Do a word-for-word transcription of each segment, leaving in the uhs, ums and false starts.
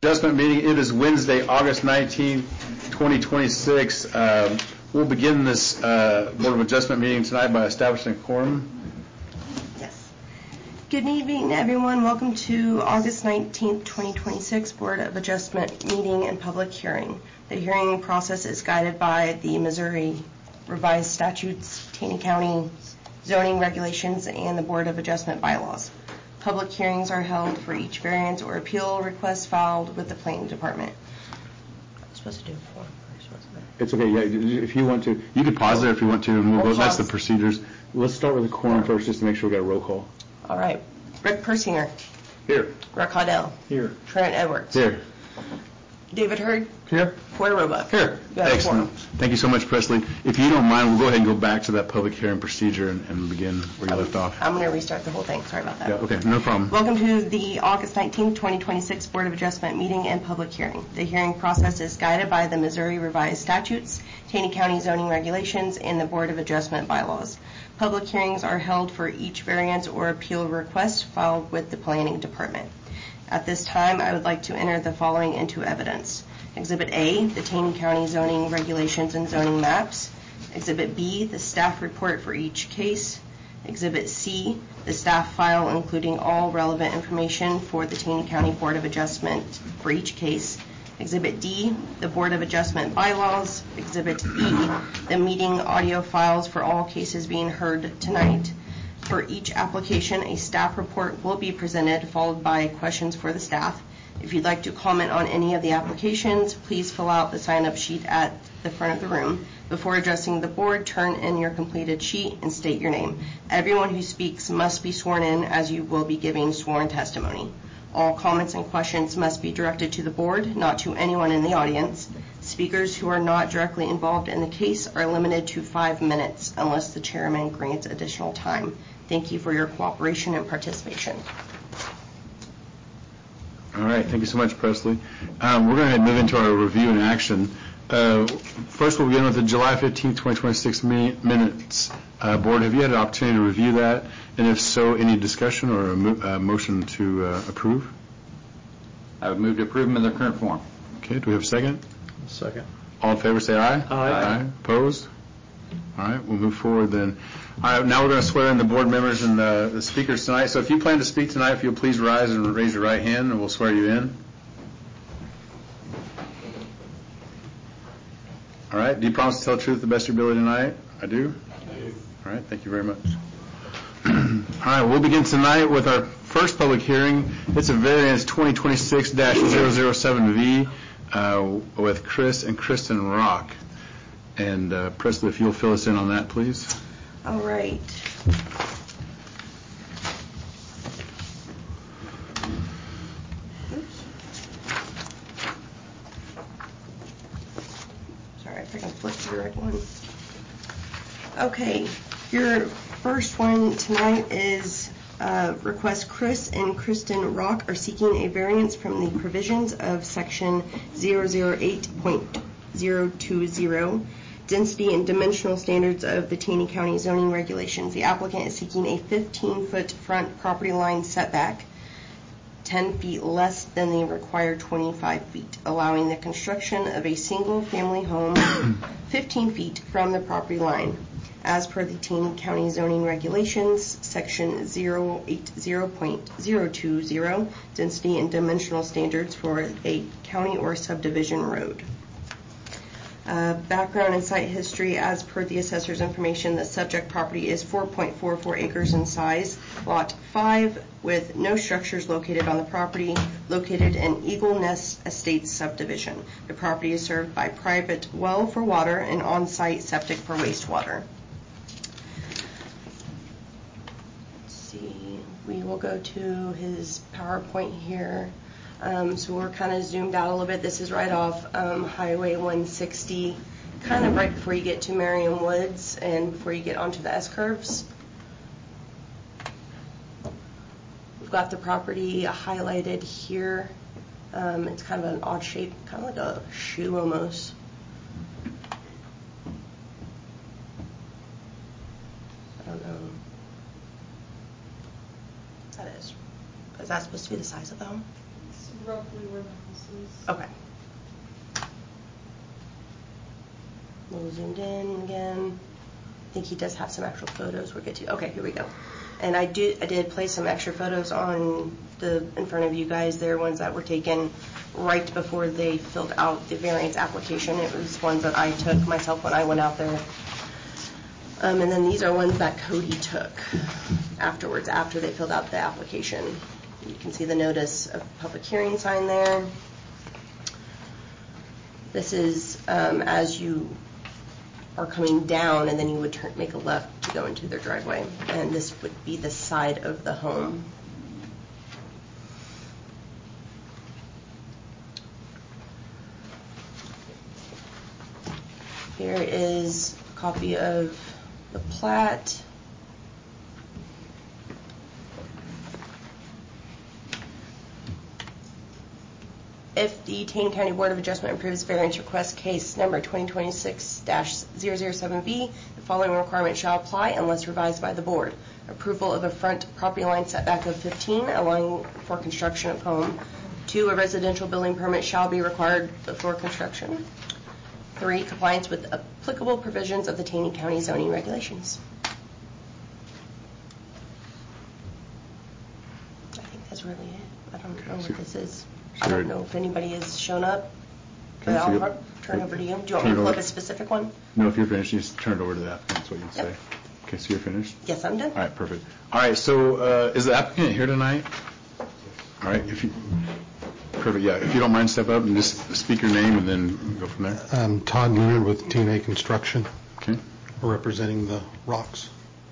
Adjustment meeting. It is Wednesday, August nineteenth, twenty twenty-six. Um, we'll begin this uh, Board of Adjustment meeting tonight by establishing a quorum. Yes. Good evening, everyone. Welcome to August nineteenth, twenty twenty-six Board of Adjustment meeting and public hearing. The hearing process is guided by the Missouri Revised Statutes, Taney County zoning regulations, and the Board of Adjustment bylaws. Public hearings are held for each variance or appeal request filed with the planning department. I'm supposed to do a form first, wasn't it? It's okay. Yeah, if you want to, you can pause there if you want to, and we'll go. That's the procedures. Let's start with the quorum first, just to make sure we got a roll call. All right. Rick Persinger. Here. Rick Hoddell. Here. Trent Edwards. Here. David Hurd. Here. Foy Roebuck. Here. Excellent. Thank you so much, Presley. If you don't mind, we'll go ahead and go back to that public hearing procedure and, and begin where you left off. I'm going to restart the whole thing. Sorry about that. Yeah, okay, no problem. Welcome to the August nineteenth, twenty twenty-six Board of Adjustment meeting and public hearing. The hearing process is guided by the Missouri Revised Statutes, Taney County zoning regulations, and the Board of Adjustment bylaws. Public hearings are held for each variance or appeal request filed with the planning department. At this time, I would like to enter the following into evidence. Exhibit A, the Taney County zoning regulations and zoning maps. Exhibit B, the staff report for each case. Exhibit C, the staff file including all relevant information for the Taney County Board of Adjustment for each case. Exhibit D, the Board of Adjustment bylaws. Exhibit E, the meeting audio files for all cases being heard tonight. For each application, a staff report will be presented, followed by questions for the staff. If you'd like to comment on any of the applications, please fill out the sign-up sheet at the front of the room. Before addressing the board, turn in your completed sheet and state your name. Everyone who speaks must be sworn in, as you will be giving sworn testimony. All comments and questions must be directed to the board, not to anyone in the audience. Speakers who are not directly involved in the case are limited to five minutes unless the chairman grants additional time. Thank you for your cooperation and participation. All right, thank you so much, Presley. Um, we're going to move into our review and action. Uh, first, we'll begin with the July fifteenth, twenty twenty-six minutes. Uh, board, have you had an opportunity to review that? And if so, any discussion or a mo uh, motion to uh, approve? I would move to approve them in their current form. Okay, do we have a second? Second. All in favor, say aye. Aye. Aye. Aye. Opposed? All right, we'll move forward then. All right, now we're going to swear in the board members and the, the speakers tonight. So if you plan to speak tonight, if you'll please rise and raise your right hand, and we'll swear you in. All right, do you promise to tell the truth to the best of your ability tonight? I do? I do. All right, thank you very much. All right, we'll begin tonight with our first public hearing. It's a variance twenty twenty-six dash zero zero seven V uh, with Chris and Kristen Rock. And uh, Presley, if you'll fill us in on that, please. All right. Oops. Sorry, if I can flip to the right one. Okay, your first one tonight is uh, request Chris and Kristen Rock are seeking a variance from the provisions of section zero zero eight point zero two zero. Density and dimensional standards of the Taney County zoning regulations. The applicant is seeking a fifteen foot front property line setback, ten feet less than the required twenty-five feet, allowing the construction of a single family home fifteen feet from the property line. As per the Taney County zoning regulations, section zero eight zero point zero two zero, density and dimensional standards for a county or subdivision road. Uh, background and site history. As per the assessor's information, the subject property is four point four four acres in size, lot five, with no structures located on the property, located in Eagle Nest Estates subdivision. The property is served by private well for water and on-site septic for wastewater. Let's see, we will go to his PowerPoint here. Um, so we're kind of zoomed out a little bit. This is right off um, Highway one sixty, kind of right before you get to Merriam Woods and before you get onto the S-curves. We've got the property highlighted here. Um, it's kind of an odd shape, kind of like a shoe almost. I don't know. That is. Is that supposed to be the size of the home? Roughly where the house Okay. A little zoomed in again. I think he does have some actual photos we'll get to. Okay, here we go. And I did, I did place some extra photos on the, in front of you guys. They're ones that were taken right before they filled out the variance application. It was ones that I took myself when I went out there. Um, and then these are ones that Cody took afterwards, after they filled out the application. You can see the notice of public hearing sign there. This is um, as you are coming down, and then you would turn, make a left to go into their driveway. And this would be the side of the home. Here is a copy of the plat. If the Taney County Board of Adjustment approves variance request case number twenty twenty-six dash zero zero seven B, the following requirement shall apply unless revised by the board. Approval of a front property line setback of fifteen, allowing for construction of home. Two, a residential building permit shall be required before construction. Three, compliance with applicable provisions of the Taney County zoning regulations. I think that's really it. I don't know what this is. I don't know if anybody has shown up, but Okay, so I'll you- turn over to you. Do you want me turn to it pull up over. a specific one? No, if you're finished, you just turn it over to the applicant, that's what you'd Yep. say. Okay, so you're finished? Yes, I'm done. All right, perfect. All right, so uh, is the applicant here tonight? All right, if you, perfect, yeah, if you don't mind, step up and just speak your name and then go from there. I'm Todd Leonard with T and A Construction, Okay. representing the Rocks.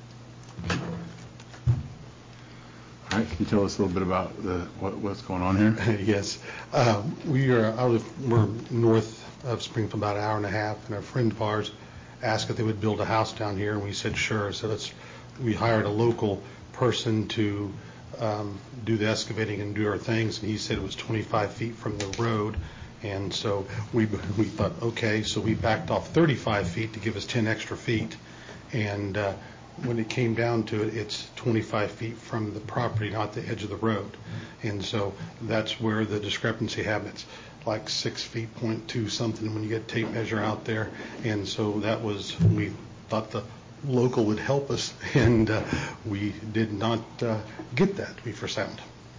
All right, can you tell us a little bit about the what, what's going on here? Yes, uh, we are, I live, we're north of Springfield, about an hour and a half, and a friend of ours asked if they would build a house down here, and we said sure. So that's, we hired a local person to um, do the excavating and do our things, and he said it was twenty-five feet from the road. And so we we thought, okay, so we backed off thirty-five feet to give us ten extra feet. And uh, when it came down to it, it's twenty-five feet from the property, not the edge of the road. And so that's where the discrepancy happens, like six feet, point two something when you get tape measure out there. And so that was, we thought the local would help us, and uh, we did not uh, get that to be for sound.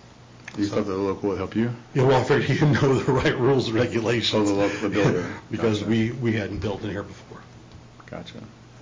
You thought the local would help you? Yeah, well, I figured you know the right rules and regulations. Oh, the local- the builder. Because Gotcha. we, we hadn't built in here before. Gotcha.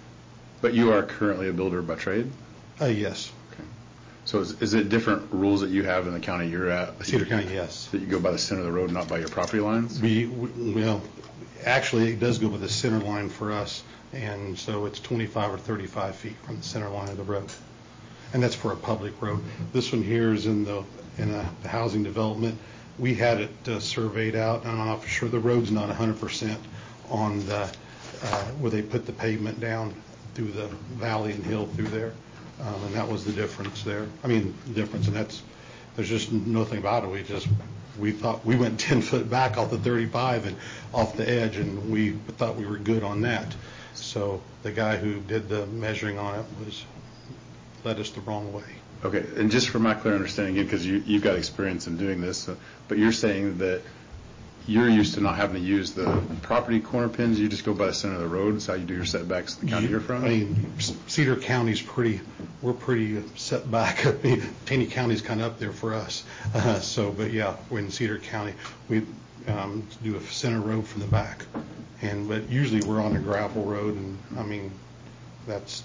But you are currently a builder by trade? Uh, yes. Okay. So is, is it different rules that you have in the county you're at? Cedar County, yes. That you go by the center of the road, not by your property lines? We, we- well, actually, it does go with the center line for us, and so it's twenty-five or thirty-five feet from the center line of the road. And that's for a public road. This one here is in the, in a, the housing development. We had it uh, surveyed out, and I'm not for sure the road's not one hundred percent on the, uh, where they put the pavement down through the valley and hill through there. Um, and that was the difference there. I mean, the difference, and that's, there's just nothing about it. We just, we thought, we went ten foot back off the thirty-five and off the edge, and we thought we were good on that. So the guy who did the measuring on it was, led us the wrong way. Okay, and just for my clear understanding, again, because you, you've got experience in doing this, so, but you're saying that you're used to not having to use the property corner pins, you just go by the center of the road, is how you do your setbacks in the county you're from? I mean, Cedar County's pretty, we're pretty set back. I mean, Taney County's kind of up there for us. Uh, so, but yeah, we're in Cedar County. We um, do a center road from the back. And, but usually we're on a gravel road, and I mean, that's,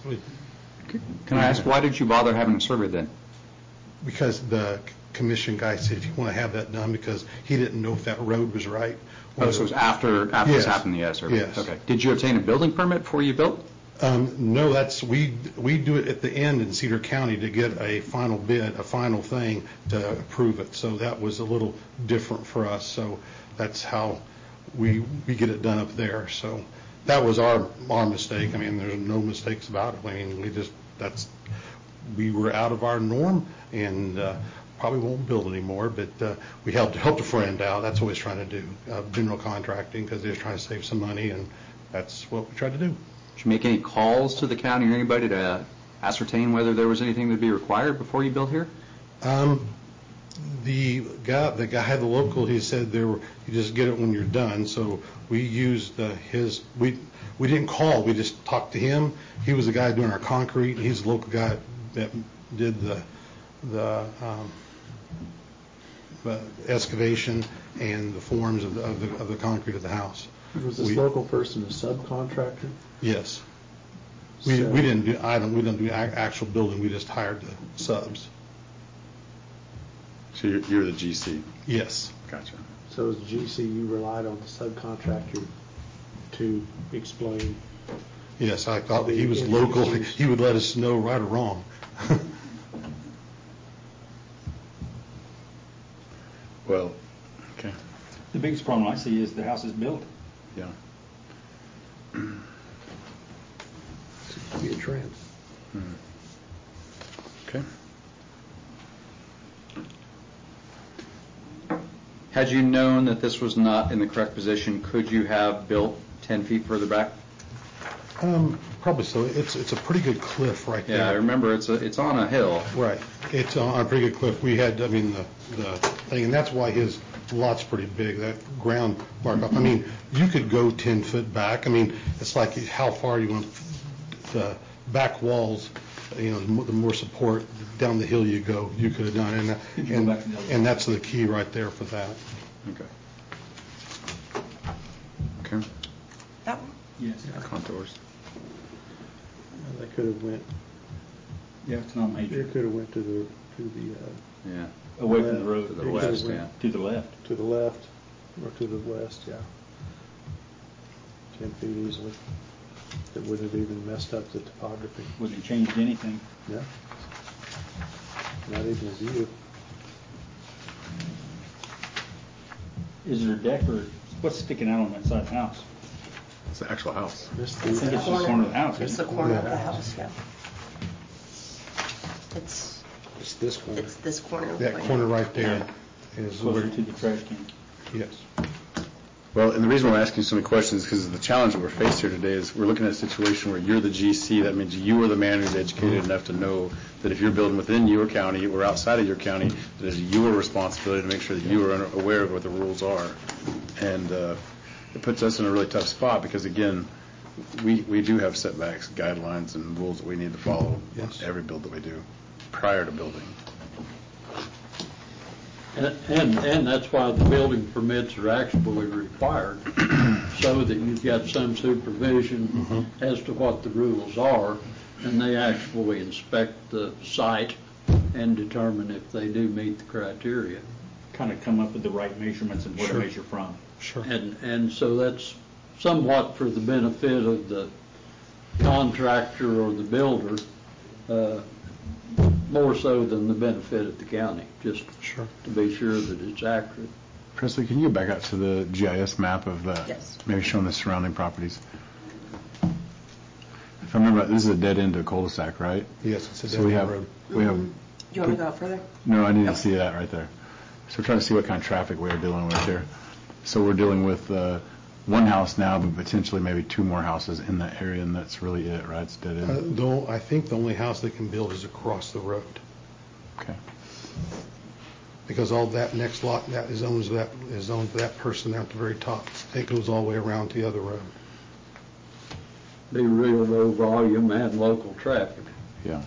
Can I ask, why did you bother having a survey then? because the commission guy said, if you want to have that done, because he didn't know if that road was right. Oh, so it was after, after this Yes. happened, yes, survey? Yes. Okay. Did you obtain a building permit before you built? Um, no, that's, we, we do it at the end in Cedar County to get a final bid, a final thing to approve it. So that was a little different for us. So that's how we, we get it done up there. So that was our, our mistake. I mean, there's no mistakes about it. I mean, we just, that's, we were out of our norm, and uh, probably won't build anymore, but uh, we helped, helped a friend out. That's what we're trying to do, uh, general contracting, because they're trying to save some money, and that's what we tried to do. Did you make any calls to the county or anybody to ascertain whether there was anything that'd be required before you built here? Um, The guy, the guy, the local, he said there were, you just get it when you're done. So we used uh, his, we we didn't call, we just talked to him. He was the guy doing our concrete. He's the local guy that did the the, um, the excavation and the forms of the, of the of the concrete of the house. Was this We- local person a subcontractor? Yes. We So- we didn't do, I don't, we don't do ac- actual building. We just hired the subs. So you're, you're the G C. Yes. Gotcha. So as G C, you relied on the subcontractor to explain. Yes, I thought he was local. He would let us know right or wrong. Well, okay, The biggest problem I see is the house is built. yeah. Seems to be a trend. Okay. Had you known that this was not in the correct position, could you have built ten feet further back? Um, probably so. It's, it's a pretty good cliff right there. Yeah, I remember it's a, it's on a hill. Right. It's on a pretty good cliff. We had, I mean, the, the thing, and that's why his lot's pretty big, that ground mark up. I mean, you could go ten foot back. I mean, it's like how far you want the back walls, you know, the more- the more support down the hill you go, you could have done. And, You can go and, back to the other and that's the key right there for that. Okay. Okay. That one? Yes. Contours. They could have went, Yeah, it's not they major. could have went to the, to the, uh, Yeah, away from the left. road. To the west, yeah. To the left. to the left or to the west, yeah. Ten feet easily. That wouldn't have even messed up the topography. Wouldn't have changed anything. Yeah. Not even a view. Is there a deck or what's sticking out on that side of the house? It's the actual house. Missed I think the, it's the corner of the house. It's the isn't it? corner of the Yeah. house, yeah. It's, it's this corner. it's this corner. That corner right there is where, Closer to the trash can. yes. Well, and the reason we're asking so many questions is because the challenge that we're faced here today is we're looking at a situation where you're the G C. That means you are the man who's educated enough to know that if you're building within your county or outside of your county, that it's your responsibility to make sure that you are aware of what the rules are. And uh, it puts us in a really tough spot because, again, we, we do have setbacks, guidelines, and rules that we need to follow Yes. on every build that we do prior to building. And, and and that's why the building permits are actually required, so that you've got some supervision as to what the rules are, and they actually inspect the site and determine if they do meet the criteria. Kind of come up with the right measurements and where Sure. to measure from. Sure. And, and so that's somewhat for the benefit of the contractor or the builder, uh, more so than the benefit of the county, just Sure. to be sure that it's accurate. Presley, can you go back out to the G I S map of the, Yes. maybe showing the surrounding properties? If I remember, this is a dead end to a cul-de-sac, right? Yes, it's a So we dead have, road. we have, Do you want me to go out further? no, I need to see that right there. So we're trying to see what kind of traffic we are dealing with here. So we're dealing with uh, one house now, but potentially maybe two more houses in that area, and that's really it, right? It's dead Uh, end. Though, I think the only house they can build is across the road, Okay. because all that next lot, that is owns that, is owned by that person there at the very top. It goes all the way around to the other road. Be real low volume and local traffic. Yeah.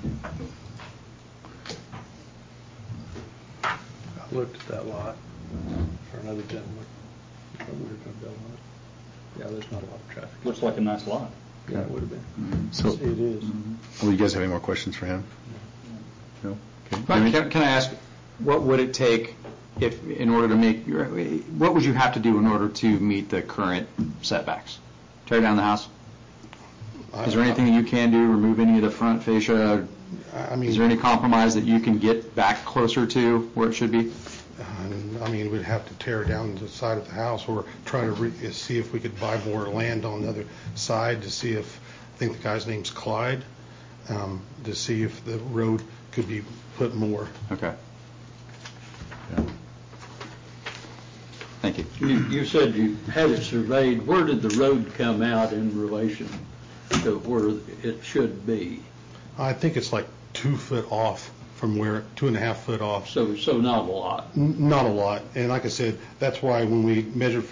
I looked at that lot for another gentleman. I thought we were going to build on it. Yeah, there's not a lot of traffic. Looks like a nice lot. Yeah, it would have been. So, It is. will you guys have any more questions for him? No? Okay. Can, can I ask, what would it take if, in order to make, your- what would you have to do in order to meet the current setbacks? Tear down the house? Is there anything that you can do, remove any of the front fascia? I I mean. Is there any compromise that you can get back closer to where it should be? Uh, I mean, we'd have to tear down the side of the house or try to re- uh, see if we could buy more land on the other side to see if, I think the guy's name's Clyde, um, to see if the road could be put more. Okay. Yeah. Thank you. You, you said you had it surveyed. Where did the road come out in relation to where it should be? I think it's like two foot off from where, two and a half foot off. So, so not a lot. N- Not a lot. And like I said, that's why when we measured